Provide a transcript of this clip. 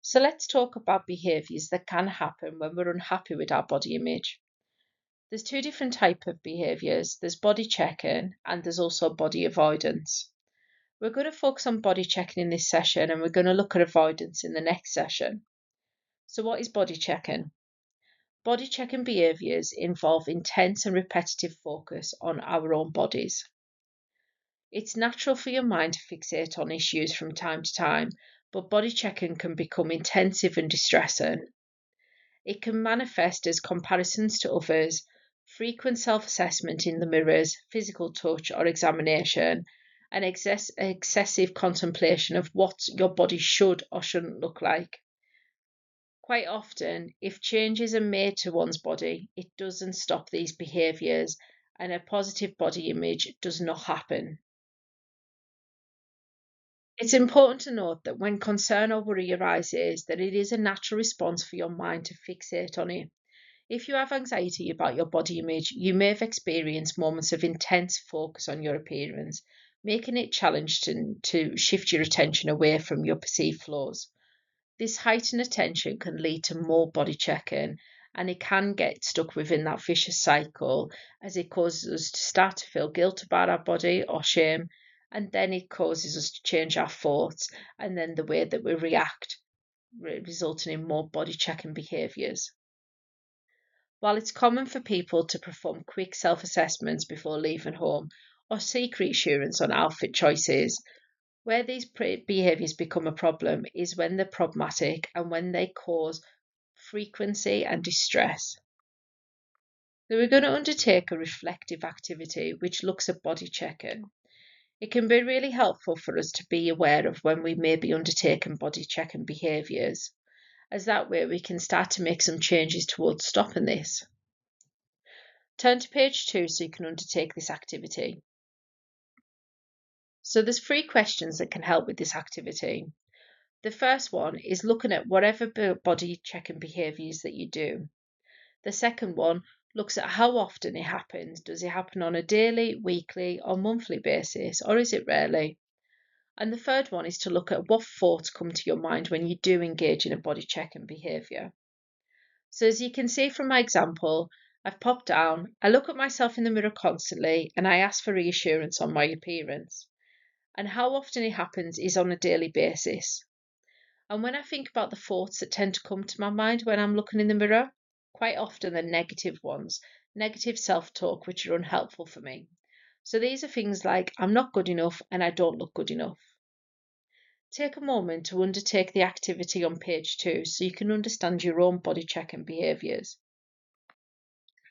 So let's talk about behaviours that can happen when we're unhappy with our body image. There's two different types of behaviours. There's body checking and there's also body avoidance. We're going to focus on body checking in this session and we're going to look at avoidance in the next session. So what is body checking? Body checking behaviours involve intense and repetitive focus on our own bodies. It's natural for your mind to fixate on issues from time to time, but body checking can become intensive and distressing. It can manifest as comparisons to others, frequent self-assessment in the mirrors, physical touch or examination, and excessive contemplation of what your body should or shouldn't look like. Quite often, if changes are made to one's body, it doesn't stop these behaviours and a positive body image does not happen. It's important to note that when concern or worry arises, that it is a natural response for your mind to fixate on it. If you have anxiety about your body image, you may have experienced moments of intense focus on your appearance, making it challenging to shift your attention away from your perceived flaws. This heightened attention can lead to more body checking, and it can get stuck within that vicious cycle as it causes us to start to feel guilt about our body or shame, and then it causes us to change our thoughts and then the way that we react, resulting in more body checking behaviours. While it's common for people to perform quick self-assessments before leaving home or seek reassurance on outfit choices, where these behaviours become a problem is when they're problematic and when they cause frequency and distress. So we're going to undertake a reflective activity which looks at body checking. It can be really helpful for us to be aware of when we may be undertaking body checking behaviours, as that way we can start to make some changes towards stopping this. Turn to page 2 so you can undertake this activity. So there's 3 questions that can help with this activity. The first one is looking at whatever body checking behaviours that you do. The second one looks at how often it happens. Does it happen on a daily, weekly, or monthly basis, or is it rarely? And the third one is to look at what thoughts come to your mind when you do engage in a body checking behaviour. So as you can see from my example, I've popped down, I look at myself in the mirror constantly, and I ask for reassurance on my appearance. And how often it happens is on a daily basis. And when I think about the thoughts that tend to come to my mind when I'm looking in the mirror, quite often they're negative ones, negative self-talk, which are unhelpful for me. So these are things like, I'm not good enough and I don't look good enough. Take a moment to undertake the activity on page 2 so you can understand your own body checking behaviours.